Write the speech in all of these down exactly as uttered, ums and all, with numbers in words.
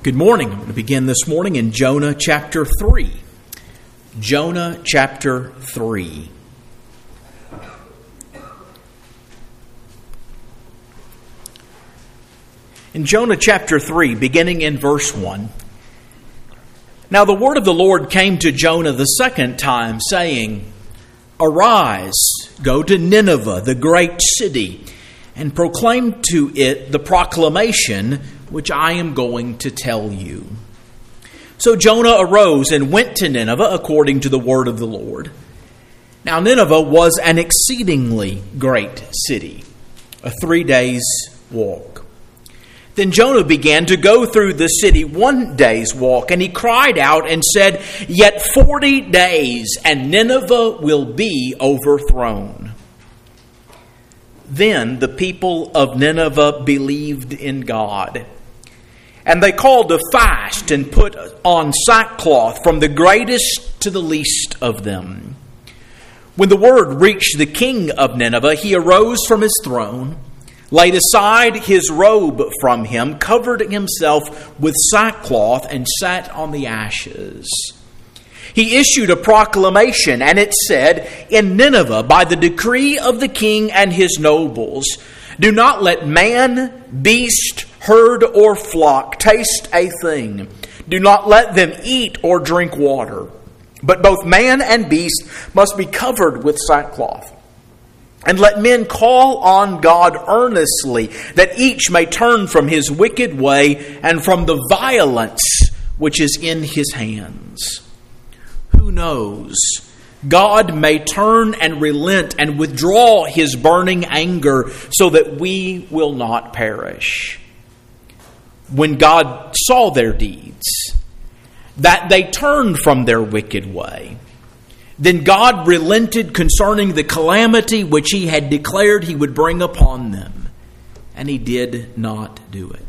Good morning. I'm going to begin this morning in Jonah chapter three. Jonah chapter three. In Jonah chapter three, beginning in verse one. Now the word of the Lord came to Jonah the second time, saying, Arise, go to Nineveh, the great city, and proclaim to it the proclamation which I am going to tell you. So Jonah arose and went to Nineveh according to the word of the Lord. Now Nineveh was an exceedingly great city, a three days' walk. Then Jonah began to go through the city one day's walk, and he cried out and said, Yet forty days, and Nineveh will be overthrown. Then the people of Nineveh believed in God. And they called a fast and put on sackcloth from the greatest to the least of them. When the word reached the king of Nineveh, he arose from his throne, laid aside his robe from him, covered himself with sackcloth, and sat on the ashes. He issued a proclamation, and it said, In Nineveh, by the decree of the king and his nobles, do not let man, beast, herd, or flock taste a thing. Do not let them eat or drink water. But both man and beast must be covered with sackcloth. And let men call on God earnestly, that each may turn from his wicked way and from the violence which is in his hands. Who knows? God may turn and relent and withdraw his burning anger so that we will not perish. When God saw their deeds, that they turned from their wicked way, then God relented concerning the calamity which he had declared he would bring upon them, and he did not do it.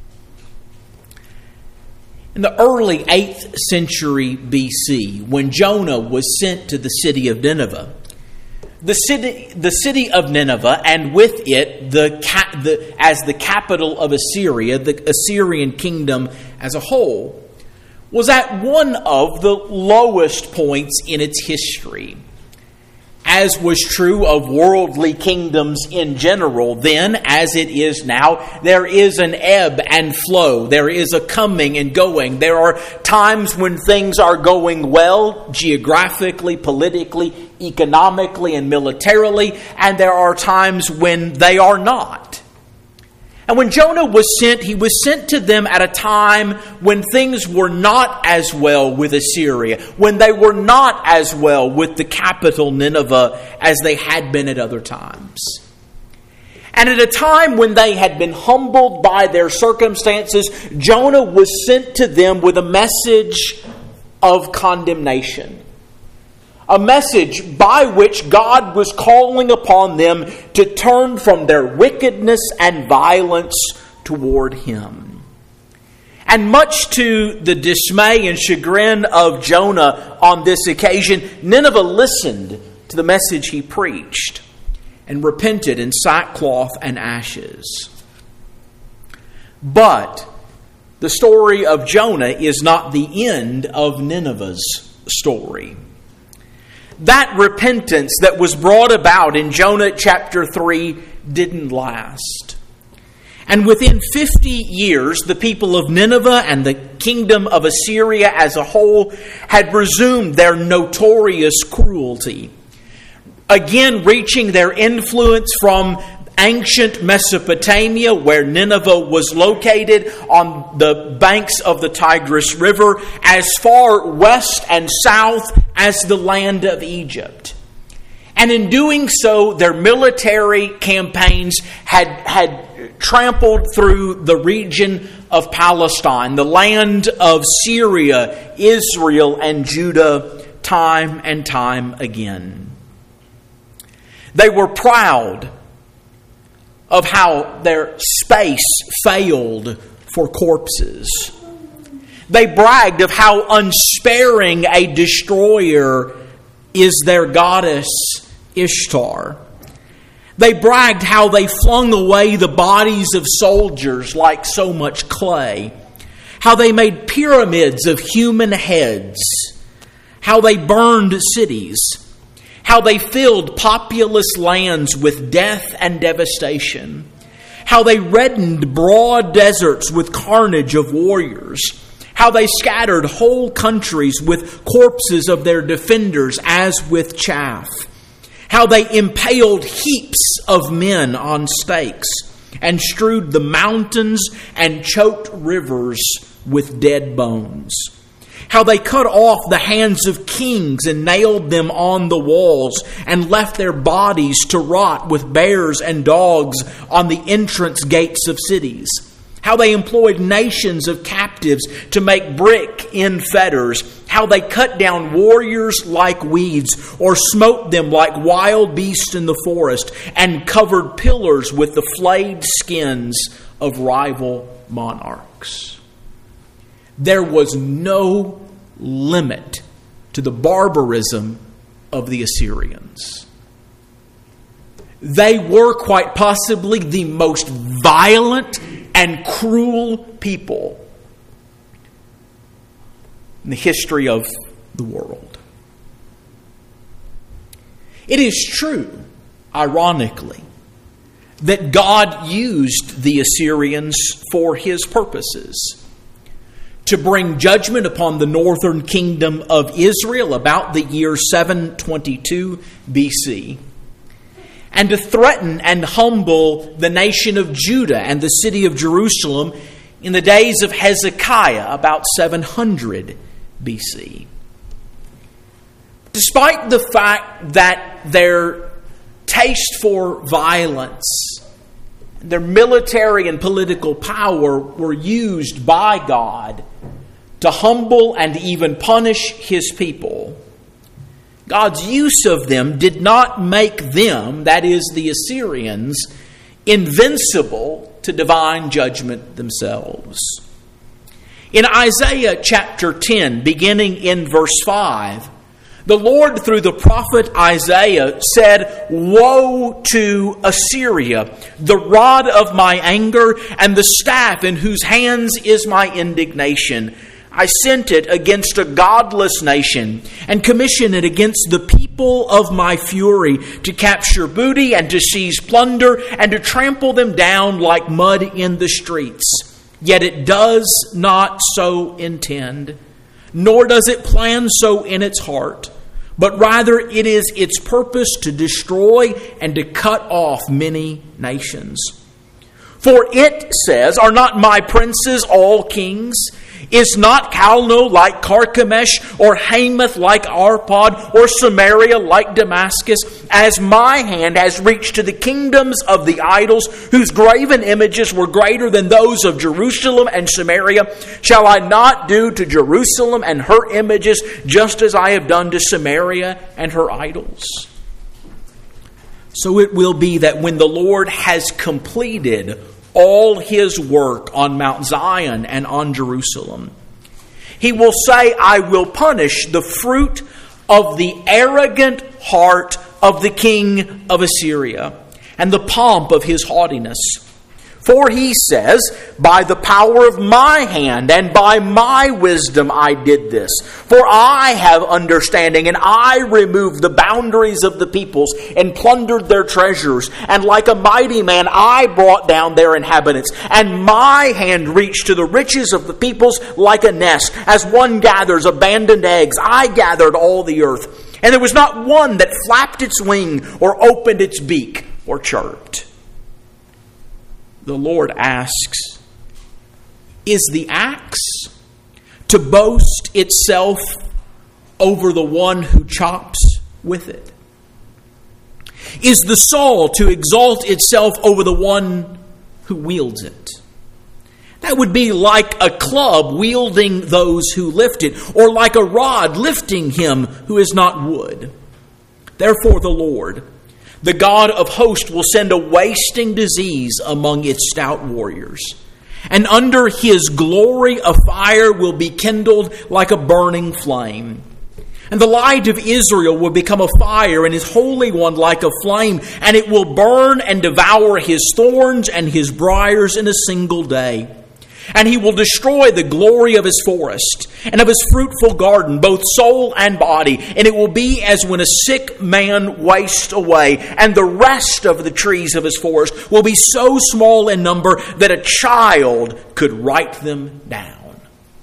In the early eighth century B C, when Jonah was sent to the city of Nineveh, the city, the city of Nineveh, and with it the, the as the capital of Assyria, the Assyrian kingdom as a whole, was at one of the lowest points in its history. As was true of worldly kingdoms in general then, as it is now, there is an ebb and flow. There is a coming and going. There are times when things are going well, geographically, politically, economically, and militarily, and there are times when they are not. And when Jonah was sent, he was sent to them at a time when things were not as well with Assyria, when they were not as well with the capital Nineveh as they had been at other times. And at a time when they had been humbled by their circumstances, Jonah was sent to them with a message of condemnation. A message by which God was calling upon them to turn from their wickedness and violence toward him. And much to the dismay and chagrin of Jonah on this occasion, Nineveh listened to the message he preached and repented in sackcloth and ashes. But the story of Jonah is not the end of Nineveh's story. That repentance that was brought about in Jonah chapter three didn't last. And within fifty years, the people of Nineveh and the kingdom of Assyria as a whole had resumed their notorious cruelty, again reaching their influence from ancient Mesopotamia, where Nineveh was located on the banks of the Tigris River, as far west and south as the land of Egypt. And in doing so, their military campaigns had, had trampled through the region of Palestine, the land of Syria, Israel, and Judah, time and time again. They were proud of how their space failed for corpses. They bragged of how unsparing a destroyer is their goddess Ishtar. They bragged how they flung away the bodies of soldiers like so much clay, how they made pyramids of human heads, how they burned cities, how they filled populous lands with death and devastation, how they reddened broad deserts with carnage of warriors, how they scattered whole countries with corpses of their defenders as with chaff, how they impaled heaps of men on stakes and strewed the mountains and choked rivers with dead bones, how they cut off the hands of kings and nailed them on the walls and left their bodies to rot with bears and dogs on the entrance gates of cities, how they employed nations of captives to make brick in fetters, how they cut down warriors like weeds or smote them like wild beasts in the forest and covered pillars with the flayed skins of rival monarchs. There was no limit to the barbarism of the Assyrians. They were quite possibly the most violent and cruel people in the history of the world. It is true, ironically, that God used the Assyrians for His purposes. To bring judgment upon the northern kingdom of Israel about the year seven twenty-two B C, and to threaten and humble the nation of Judah and the city of Jerusalem in the days of Hezekiah about seven hundred B C. Despite the fact that their taste for violence, their military and political power were used by God to humble and even punish His people, God's use of them did not make them, that is the Assyrians, invincible to divine judgment themselves. In Isaiah chapter ten, beginning in verse five, the Lord, through the prophet Isaiah, said, "Woe to Assyria, the rod of my anger, and the staff in whose hands is my indignation. I sent it against a godless nation, and commissioned it against the people of my fury, to capture booty, and to seize plunder, and to trample them down like mud in the streets. Yet it does not so intend, nor does it plan so in its heart, but rather it is its purpose to destroy and to cut off many nations. For it says, are not my princes all kings? Is not Calno like Carchemish, or Hamath like Arpad, or Samaria like Damascus? As my hand has reached to the kingdoms of the idols, whose graven images were greater than those of Jerusalem and Samaria, shall I not do to Jerusalem and her images just as I have done to Samaria and her idols? So it will be that when the Lord has completed all His work on Mount Zion and on Jerusalem, He will say, I will punish the fruit of the arrogant heart of the king of Assyria and the pomp of his haughtiness. For He says, by the power of my hand and by my wisdom I did this. For I have understanding, and I removed the boundaries of the peoples and plundered their treasures. And like a mighty man I brought down their inhabitants. And my hand reached to the riches of the peoples like a nest. As one gathers abandoned eggs, I gathered all the earth. And there was not one that flapped its wing or opened its beak or chirped. The Lord asks, is the axe to boast itself over the one who chops with it? Is the saw to exalt itself over the one who wields it? That would be like a club wielding those who lift it, or like a rod lifting him who is not wood. Therefore the Lord, the God of hosts, will send a wasting disease among its stout warriors. And under His glory a fire will be kindled like a burning flame. And the light of Israel will become a fire, and His Holy One like a flame. And it will burn and devour His thorns and His briars in a single day. And he will destroy the glory of his forest and of his fruitful garden, both soul and body. And it will be as when a sick man wastes away, and the rest of the trees of his forest will be so small in number that a child could write them down.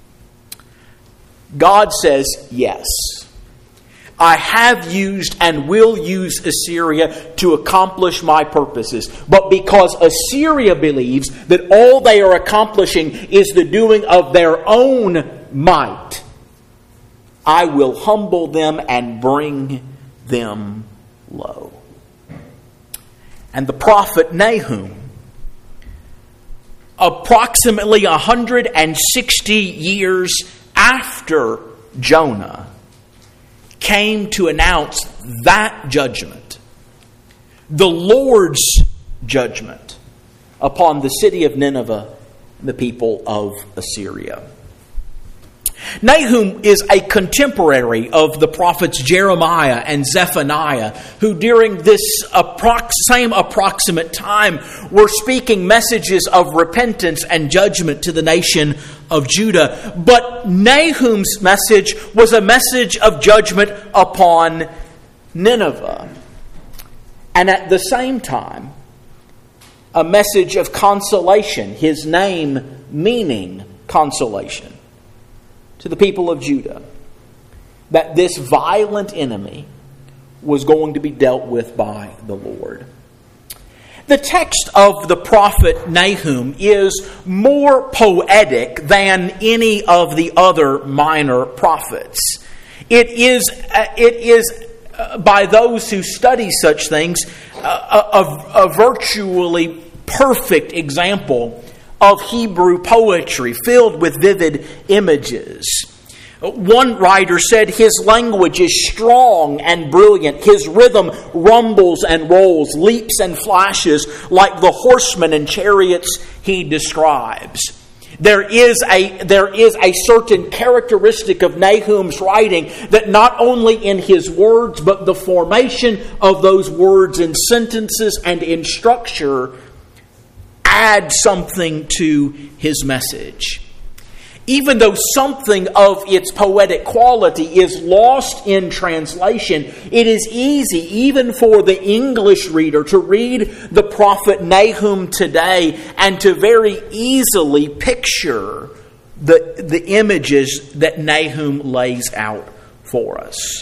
God says, yes, I have used and will use Assyria to accomplish my purposes. But because Assyria believes that all they are accomplishing is the doing of their own might, I will humble them and bring them low. And the prophet Nahum, approximately one hundred sixty years after Jonah, came to announce that judgment, the Lord's judgment upon the city of Nineveh and the people of Assyria. Nahum is a contemporary of the prophets Jeremiah and Zephaniah, who during this approx- same approximate time were speaking messages of repentance and judgment to the nation of Judah. But Nahum's message was a message of judgment upon Nineveh. And at the same time, a message of consolation, his name meaning consolation, to the people of Judah, that this violent enemy was going to be dealt with by the Lord. The text of the prophet Nahum is more poetic than any of the other minor prophets. It is, uh, it is uh, by those who study such things, uh, a, a virtually perfect example of Hebrew poetry filled with vivid images. One writer said his language is strong and brilliant. His rhythm rumbles and rolls, leaps and flashes like the horsemen and chariots he describes. There is a, there is a certain characteristic of Nahum's writing that not only in his words, but the formation of those words in sentences and in structure add something to his message. Even though something of its poetic quality is lost in translation, it is easy, even for the English reader, to read the prophet Nahum today and to very easily picture the, the images that Nahum lays out for us.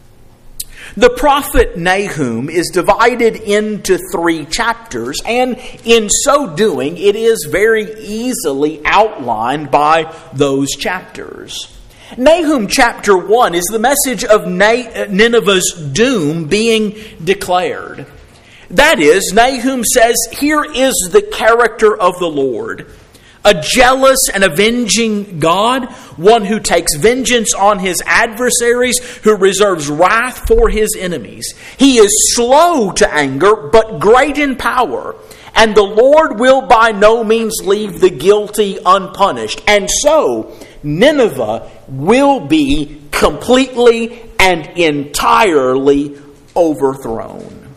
The prophet Nahum is divided into three chapters, and in so doing, it is very easily outlined by those chapters. Nahum chapter one is the message of Nineveh's doom being declared. That is, Nahum says, here is the character of the Lord. A jealous and avenging God, one who takes vengeance on his adversaries, who reserves wrath for his enemies. He is slow to anger, but great in power. And the Lord will by no means leave the guilty unpunished. And so, Nineveh will be completely and entirely overthrown.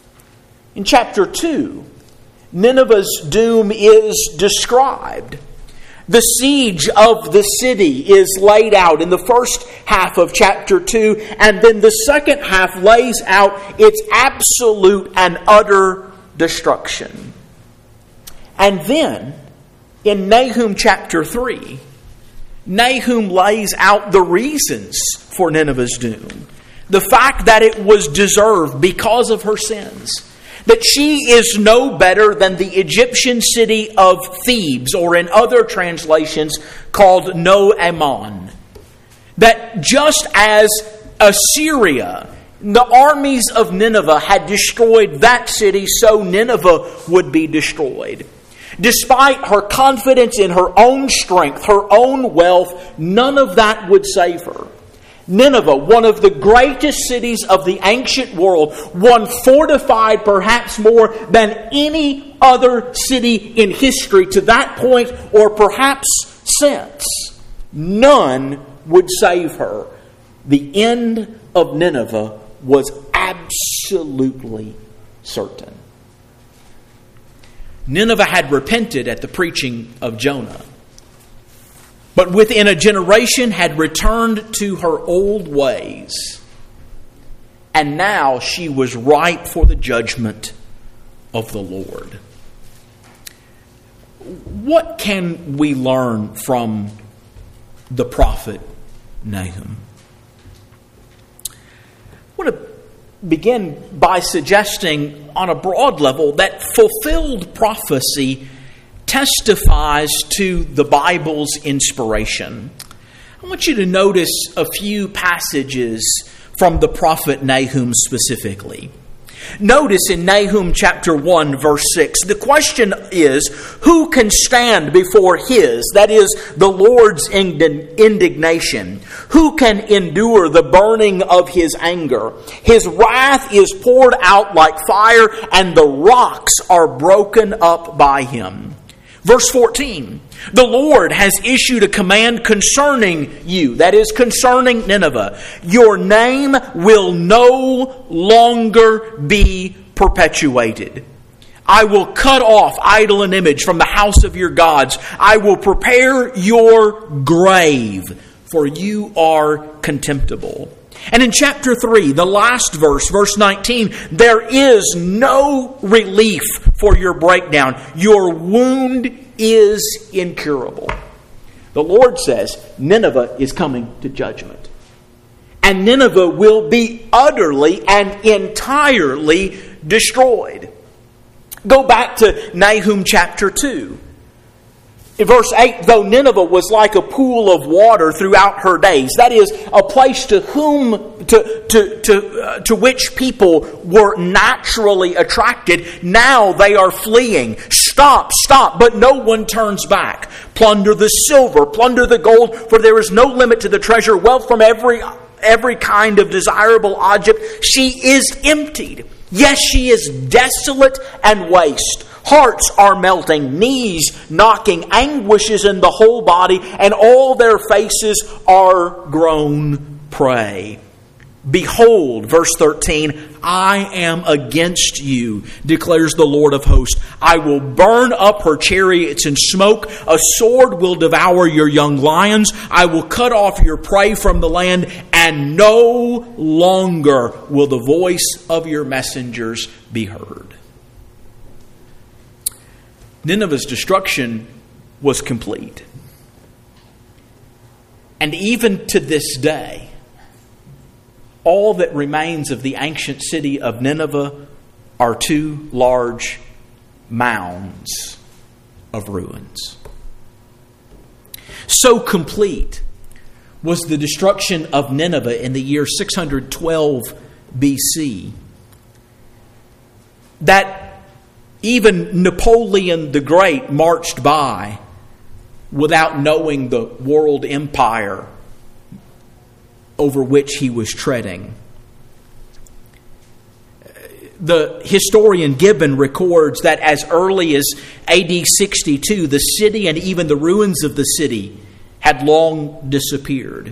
In chapter two, Nineveh's doom is described. The siege of the city is laid out in the first half of chapter two, and then the second half lays out its absolute and utter destruction. And then, in Nahum chapter three, Nahum lays out the reasons for Nineveh's doom. The fact that it was deserved because of her sins. That she is no better than the Egyptian city of Thebes, or in other translations called No Ammon. That just as Assyria, the armies of Nineveh had destroyed that city, so Nineveh would be destroyed. Despite her confidence in her own strength, her own wealth, none of that would save her. Nineveh, one of the greatest cities of the ancient world, one fortified perhaps more than any other city in history to that point, or perhaps since, none would save her. The end of Nineveh was absolutely certain. Nineveh had repented at the preaching of Jonah. but within a generation had returned to her old ways. And now she was ripe for the judgment of the Lord. What can we learn from the prophet Nahum? I want to begin by suggesting on a broad level that fulfilled prophecy testifies to the Bible's inspiration. I want you to notice a few passages from the prophet Nahum specifically. Notice in Nahum chapter one, verse six, the question is, who can stand before His, that is, the Lord's indignation? Who can endure the burning of His anger? His wrath is poured out like fire, and the rocks are broken up by Him. Verse fourteen, the Lord has issued a command concerning you, that is, concerning Nineveh. Your name will no longer be perpetuated. I will cut off idol and image from the house of your gods. I will prepare your grave, for you are contemptible. And in chapter three, the last verse, verse nineteen, there is no relief for your breakdown. Your wound is incurable. The Lord says Nineveh is coming to judgment. And Nineveh will be utterly and entirely destroyed. Go back to Nahum chapter two. In verse eight, though Nineveh was like a pool of water throughout her days, that is, a place to whom to to to uh, to which people were naturally attracted, now they are fleeing. Stop, stop, but no one turns back. Plunder the silver, plunder the gold, for there is no limit to the treasure. Wealth from every every kind of desirable object. She is emptied. Yes, she is desolate and waste. Hearts are melting, knees knocking, anguishes in the whole body, and all their faces are grown prey. Behold, verse thirteen, I am against you, declares the Lord of hosts. I will burn up her chariots in smoke. A sword will devour your young lions. I will cut off your prey from the land, and no longer will the voice of your messengers be heard. Nineveh's destruction was complete. And even to this day, all that remains of the ancient city of Nineveh are two large mounds of ruins. So complete was the destruction of Nineveh in the year six hundred twelve B C that even Napoleon the Great marched by without knowing the world empire over which he was treading. The historian Gibbon records that as early as A D sixty-two, the city and even the ruins of the city had long disappeared.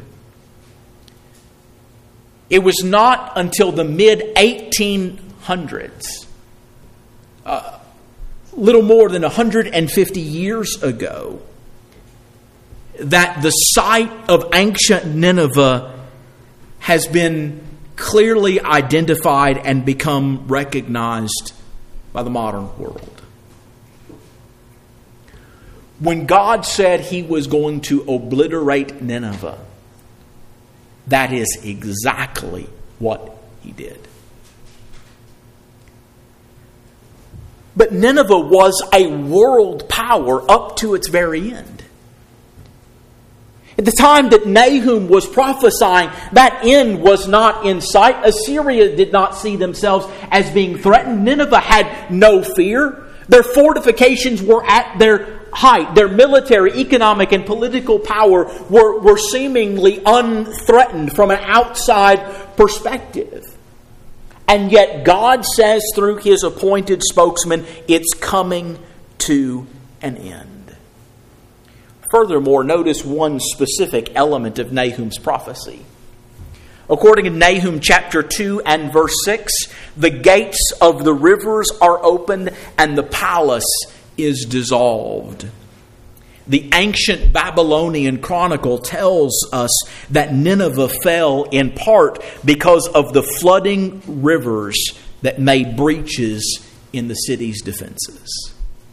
It was not until the mid eighteen hundreds, uh, little more than one hundred fifty years ago, that the site of ancient Nineveh has been clearly identified and become recognized by the modern world. When God said He was going to obliterate Nineveh, that is exactly what He did. But Nineveh was a world power up to its very end. At the time that Nahum was prophesying, that end was not in sight. Assyria did not see themselves as being threatened. Nineveh had no fear. Their fortifications were at their height. Their military, economic, and political power were, were seemingly unthreatened from an outside perspective. And yet God says through His appointed spokesman, it's coming to an end. Furthermore, notice one specific element of Nahum's prophecy. According to Nahum chapter two and verse six, the gates of the rivers are opened and the palace is dissolved. The ancient Babylonian chronicle tells us that Nineveh fell in part because of the flooding rivers that made breaches in the city's defenses.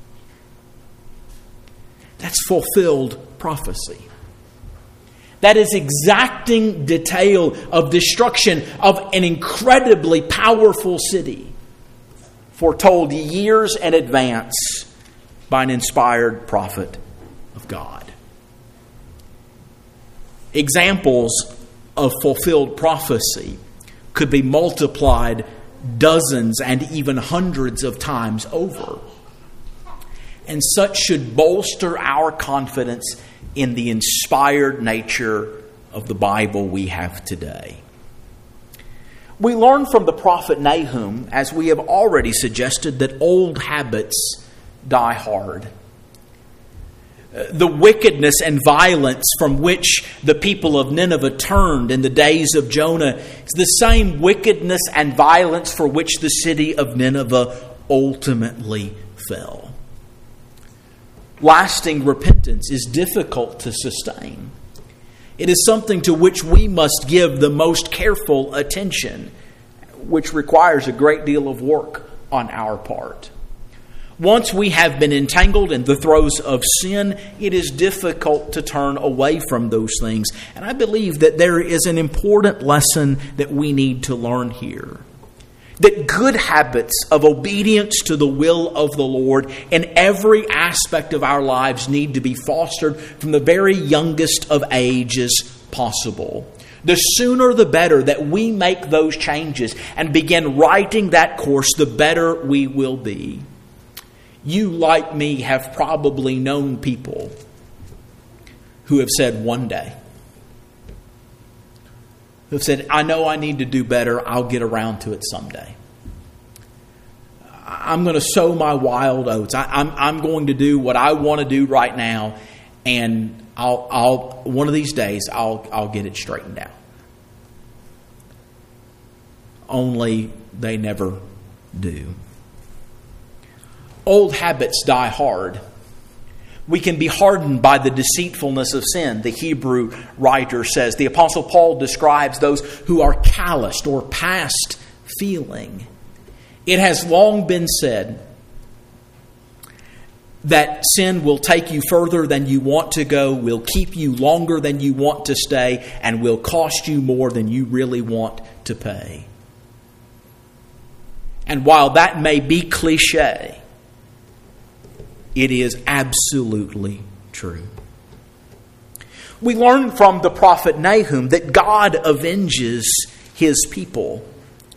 That's fulfilled prophecy. That is exacting detail of destruction of an incredibly powerful city, foretold years in advance by an inspired prophet of God. Examples of fulfilled prophecy could be multiplied dozens and even hundreds of times over. And such should bolster our confidence in the inspired nature of the Bible we have today. We learn from the prophet Nahum, as we have already suggested, that old habits die hard. The wickedness and violence from which the people of Nineveh turned in the days of Jonah is the same wickedness and violence for which the city of Nineveh ultimately fell. Lasting repentance is difficult to sustain. It is something to which we must give the most careful attention, which requires a great deal of work on our part. Once we have been entangled in the throes of sin, it is difficult to turn away from those things. And I believe that there is an important lesson that we need to learn here. That good habits of obedience to the will of the Lord in every aspect of our lives need to be fostered from the very youngest of ages possible. The sooner the better that we make those changes and begin writing that course, the better we will be. You, like me, have probably known people who have said one day, who have said, I know I need to do better, I'll get around to it someday. I'm going to sow my wild oats. I, I'm, I'm going to do what I want to do right now, and I'll, I'll one of these days I'll, I'll get it straightened out. Only they never do. Old habits die hard. We can be hardened by the deceitfulness of sin, the Hebrew writer says. The Apostle Paul describes those who are calloused or past feeling. It has long been said that sin will take you further than you want to go, will keep you longer than you want to stay, and will cost you more than you really want to pay. And while that may be cliche, it is absolutely true. We learn from the prophet Nahum that God avenges his people.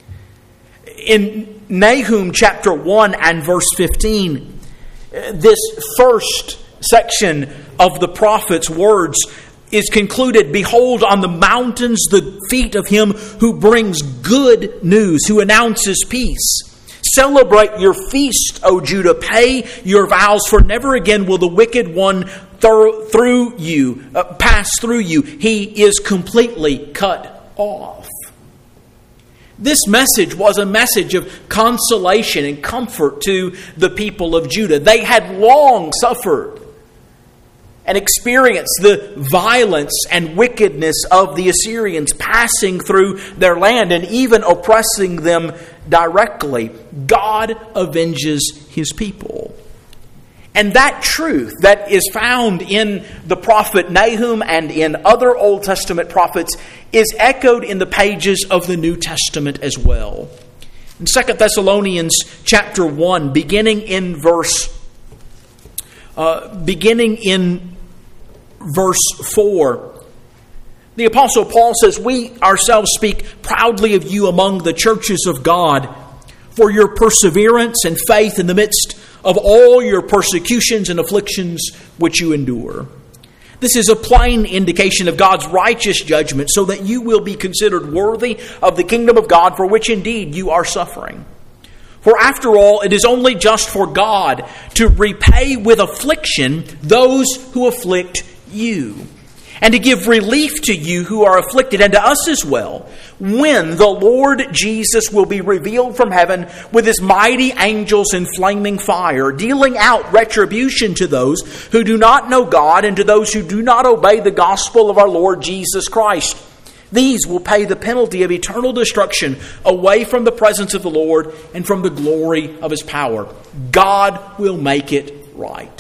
In Nahum chapter one and verse fifteen, this first section of the prophet's words is concluded, Behold, on the mountains the feet of him who brings good news, who announces peace. Celebrate your feast, O Judah. Pay your vows, for never again will the wicked one through, through you, uh, pass through you. He is completely cut off. This message was a message of consolation and comfort to the people of Judah. They had long suffered and experienced the violence and wickedness of the Assyrians passing through their land and even oppressing them directly. God avenges his people. And that truth that is found in the prophet Nahum and in other Old Testament prophets is echoed in the pages of the New Testament as well. In Second Thessalonians chapter one, beginning in verse uh, beginning in verse four, the Apostle Paul says, We ourselves speak proudly of you among the churches of God for your perseverance and faith in the midst of all your persecutions and afflictions which you endure. This is a plain indication of God's righteous judgment, so that you will be considered worthy of the kingdom of God, for which indeed you are suffering. For after all, it is only just for God to repay with affliction those who afflict you, and to give relief to you who are afflicted, and to us as well, when the Lord Jesus will be revealed from heaven with his mighty angels in flaming fire, dealing out retribution to those who do not know God and to those who do not obey the gospel of our Lord Jesus Christ. These will pay the penalty of eternal destruction away from the presence of the Lord and from the glory of his power. God will make it right.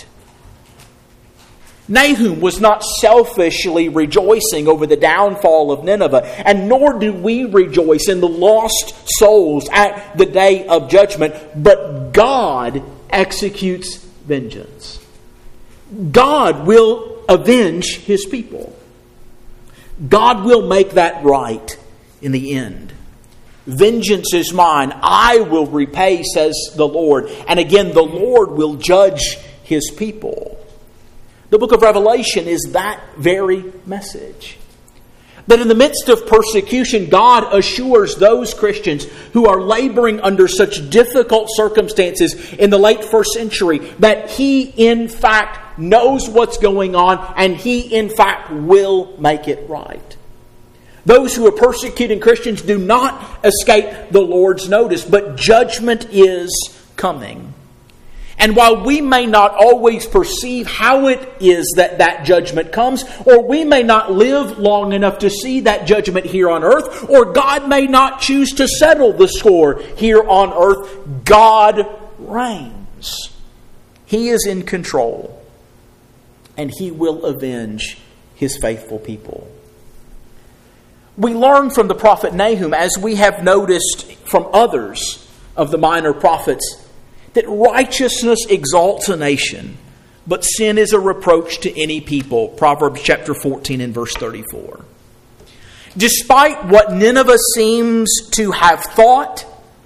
Nahum was not selfishly rejoicing over the downfall of Nineveh, and nor do we rejoice in the lost souls at the day of judgment, but God executes vengeance. God will avenge his people. God will make that right in the end. Vengeance is mine, I will repay, says the Lord. And again, the Lord will judge his people. The book of Revelation is that very message. That in the midst of persecution, God assures those Christians who are laboring under such difficult circumstances in the late first century that he, in fact, knows what's going on and he, in fact, will make it right. Those who are persecuting Christians do not escape the Lord's notice, but judgment is coming. And while we may not always perceive how it is that that judgment comes, or we may not live long enough to see that judgment here on earth, or God may not choose to settle the score here on earth, God reigns. He is in control, and he will avenge his faithful people. We learn from the prophet Nahum, as we have noticed from others of the minor prophets, that righteousness exalts a nation, but sin is a reproach to any people. Proverbs chapter fourteen and verse thirty-four. Despite what Nineveh seems to have thought,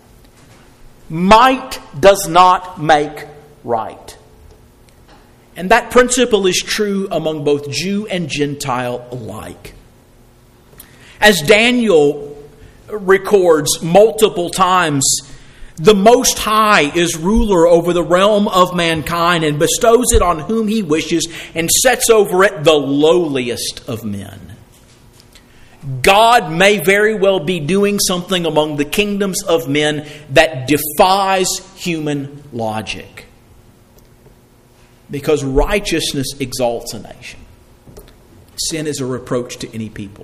might does not make right. And that principle is true among both Jew and Gentile alike. As Daniel records multiple times, the Most High is ruler over the realm of mankind and bestows it on whom he wishes and sets over it the lowliest of men. God may very well be doing something among the kingdoms of men that defies human logic, because righteousness exalts a nation. Sin is a reproach to any people.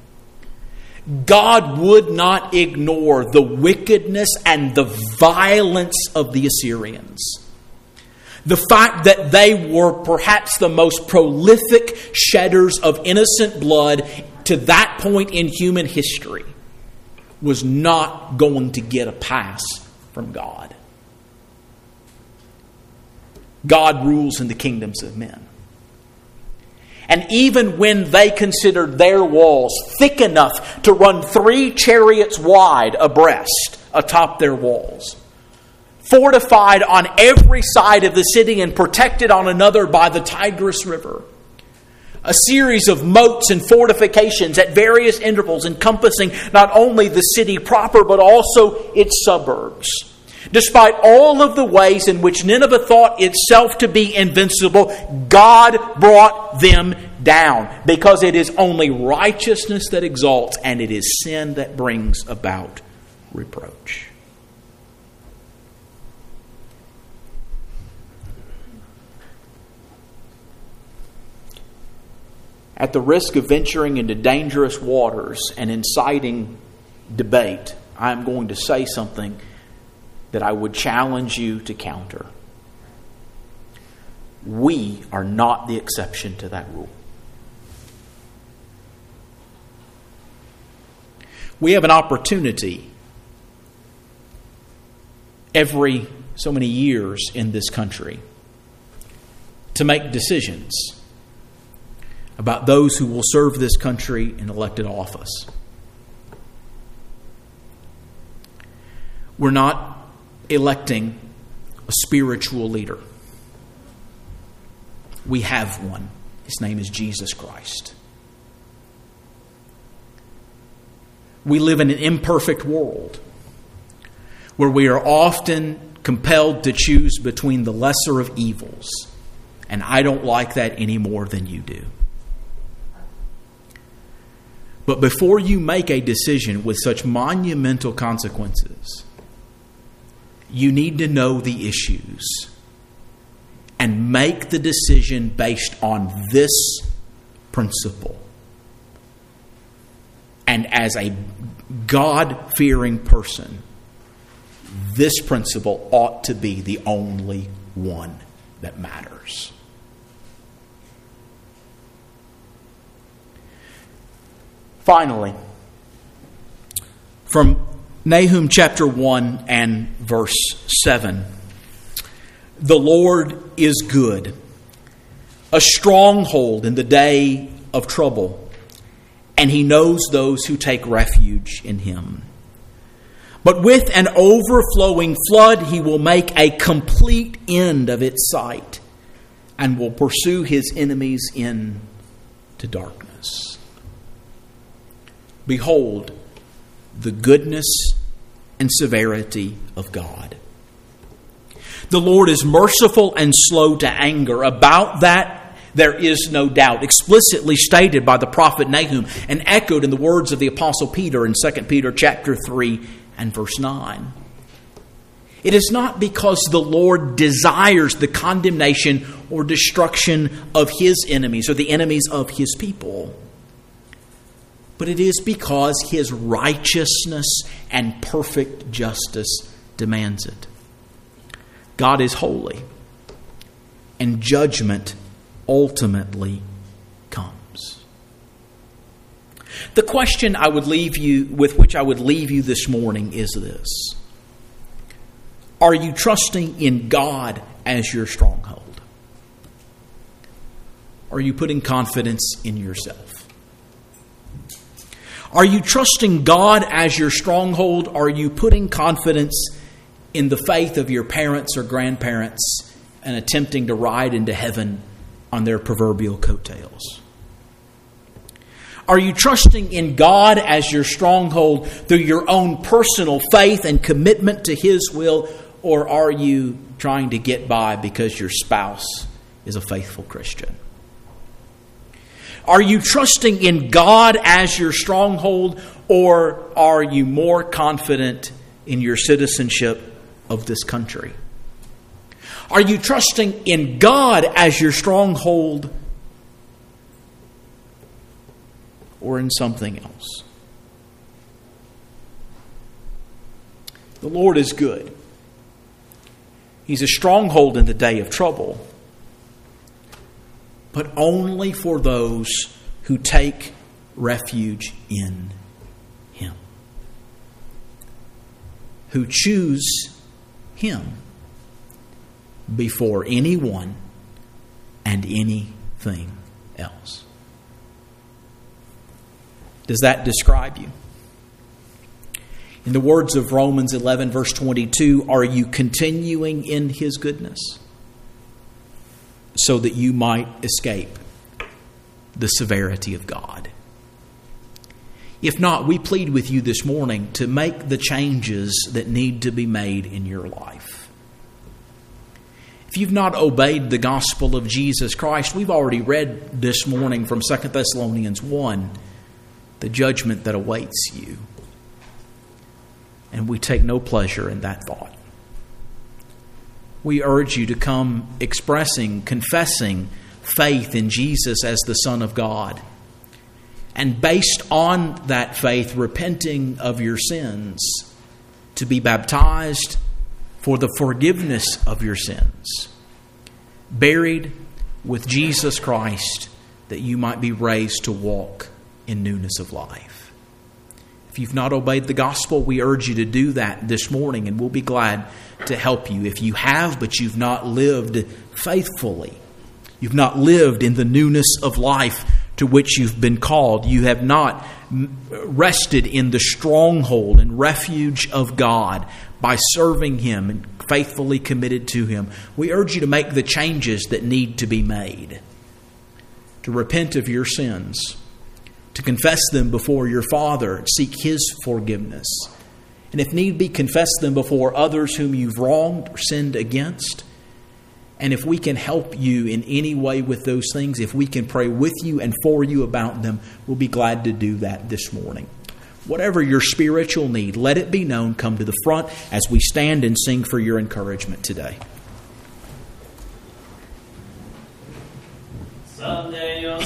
God would not ignore the wickedness and the violence of the Assyrians. The fact that they were perhaps the most prolific shedders of innocent blood to that point in human history was not going to get a pass from God. God rules in the kingdoms of men. And even when they considered their walls thick enough to run three chariots wide abreast atop their walls, fortified on every side of the city and protected on another by the Tigris River, a series of moats and fortifications at various intervals encompassing not only the city proper but also its suburbs. Despite all of the ways in which Nineveh thought itself to be invincible, God brought them down, because it is only righteousness that exalts and it is sin that brings about reproach. At the risk of venturing into dangerous waters and inciting debate, I am going to say something that I would challenge you to counter. We are not the exception to that rule. We have an opportunity every so many years in this country to make decisions about those who will serve this country in elected office. We're not electing a spiritual leader. We have one. His name is Jesus Christ. We live in an imperfect world where we are often compelled to choose between the lesser of evils. And I don't like that any more than you do. But before you make a decision with such monumental consequences, you need to know the issues and make the decision based on this principle. And as a God-fearing person, this principle ought to be the only one that matters. Finally, from Nahum chapter one and verse seven, the Lord is good, a stronghold in the day of trouble, and He knows those who take refuge in Him. But with an overflowing flood, He will make a complete end of its sight and will pursue His enemies into darkness. Behold, the goodness and severity of God. The Lord is merciful and slow to anger. About that, there is no doubt. Explicitly stated by the prophet Nahum and echoed in the words of the Apostle Peter in Second Peter chapter three and verse nine. It is not because the Lord desires the condemnation or destruction of His enemies or the enemies of His people, but it is because His righteousness and perfect justice demands it. God is holy, and judgment ultimately comes. The question I would leave you with which I would leave you this morning is this: are you trusting in God as your stronghold? Are you putting confidence in yourself? Are you trusting God as your stronghold? Are you putting confidence in the faith of your parents or grandparents and attempting to ride into heaven on their proverbial coattails? Are you trusting in God as your stronghold through your own personal faith and commitment to His will? Or are you trying to get by because your spouse is a faithful Christian? Are you trusting in God as your stronghold, or are you more confident in your citizenship of this country? Are you trusting in God as your stronghold, or in something else? The Lord is good. He's a stronghold in the day of trouble, but only for those who take refuge in Him, who choose Him before anyone and anything else. Does that describe you? In the words of Romans eleven, verse twenty-two, are you continuing in His goodness so that you might escape the severity of God? If not, we plead with you this morning to make the changes that need to be made in your life. If you've not obeyed the gospel of Jesus Christ, we've already read this morning from Second Thessalonians one, the judgment that awaits you. And we take no pleasure in that thought. We urge you to come expressing, confessing faith in Jesus as the Son of God. And based on that faith, repenting of your sins, to be baptized for the forgiveness of your sins, buried with Jesus Christ, that you might be raised to walk in newness of life. If you've not obeyed the gospel, we urge you to do that this morning, and we'll be glad to help you. If you have, but you've not lived faithfully, you've not lived in the newness of life to which you've been called, you have not rested in the stronghold and refuge of God by serving Him and faithfully committed to Him, we urge you to make the changes that need to be made, to repent of your sins, to confess them before your Father, seek His forgiveness, and if need be, confess them before others whom you've wronged or sinned against, And if we can help you in any way with those things, if we can pray with you and for you about them, we'll be glad to do that this morning. Whatever your spiritual need, let it be known. Come to the front as we stand and sing for your encouragement today. Someday you'll